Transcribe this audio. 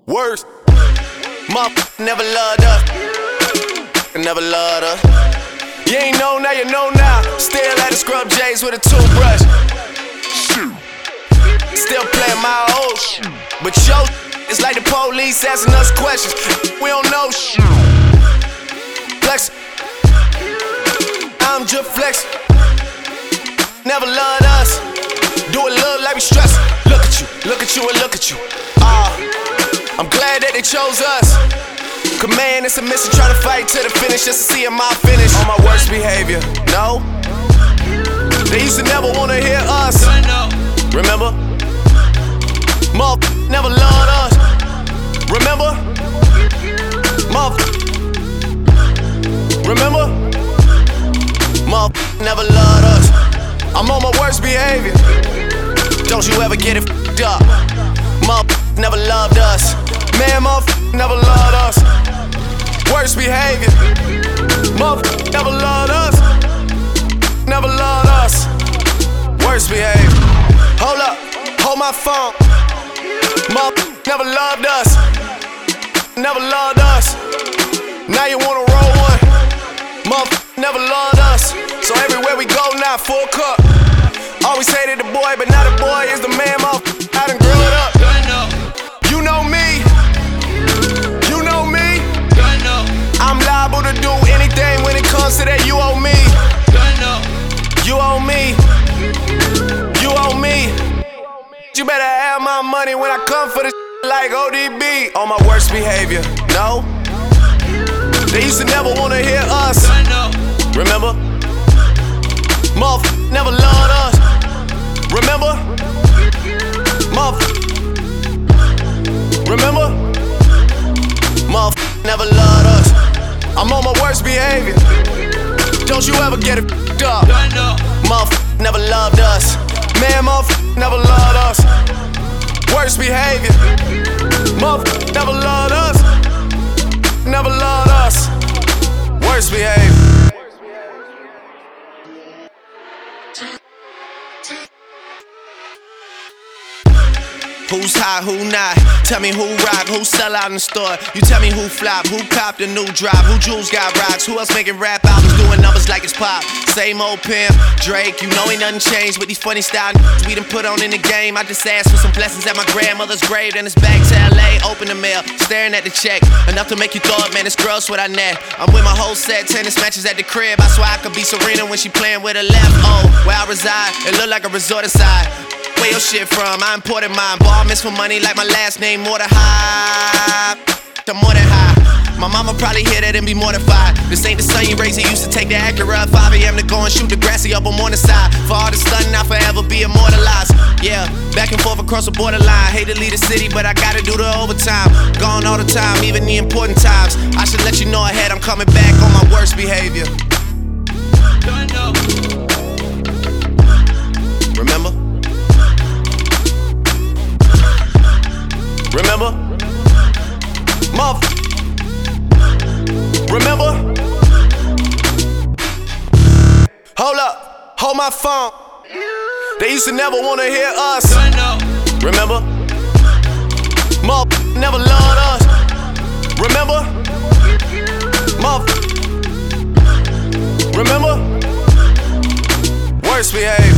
Worse. Never loved us. Never loved us. You ain't know now, you know now. Still at the scrub J's with a toothbrush. Still playing my old shit. But yo, it's like the police asking us questions. We don't know shit. Flex. I'm just flexing. Never loved us. Do it look like we stress. Look at you, and look at you. I'm glad that they chose us. Cause man, it's a mission trying to fight to the finish just to see my finish. On my worst behavior, no. They used to never wanna hear us. Remember? Never loved us. Remember? Remember? Never loved us. I'm on my worst behavior. Don't you ever get it f***ed up. Never loved us. Man, never loved us. Worst behavior. Never loved us. Never loved us. Worst behavior. Hold up, hold my phone. Never loved us. Never loved us. Now you wanna roll one. Never loved us. So everywhere we go now, full cup. Always hated the boy, but now the boy is the man. I done grew it up. You know me. You know me. I'm liable to do anything when it comes to that. You owe me. You owe me. You owe me. You better have my money when I come for this like ODB. On my worst behavior, no. They used to never wanna hear us. Remember? Never loved us. Remember? Remember? Never loved us. I'm on my worst behavior. Don't you ever get it f***ed up. Never loved us. Man, never loved us. Worst behavior. Never loved us. Never loved us. Worst behavior. Who's hot, who not? Tell me who rock, who sell out in the store. You tell me who flop, who copped a new drop, who jewels got rocks, who else making rap albums doing numbers like it's pop. Same old pimp, Drake, you know ain't nothing changed with these funny style we done put on in the game. I just asked for some blessings at my grandmother's grave, then it's back to LA, open the mail, staring at the check. Enough to make you throw up, man, it's gross what I net. I'm with my whole set, tennis matches at the crib. I swear I could be Serena when she playing with her left. Oh, where I reside, it look like a resort aside. Where your shit from? I imported mine. Ball miss for money like my last name, more than high. I'm more than high. My mama probably hear that and be mortified. This ain't the son you raised, he used to take the Acura at 5 a.m. to go and shoot the grassy up on morning side. For all the stunning, I'll forever be immortalized. Yeah, back and forth across the borderline. Hate to leave the city, but I gotta do the overtime. Gone all the time, even the important times. I should let you know ahead, I'm coming back on my worst behavior. Remember? Remember? Remember? Hold up, hold my phone. They used to never wanna hear us. Remember? Never loved us. Remember? Remember? Worst behavior.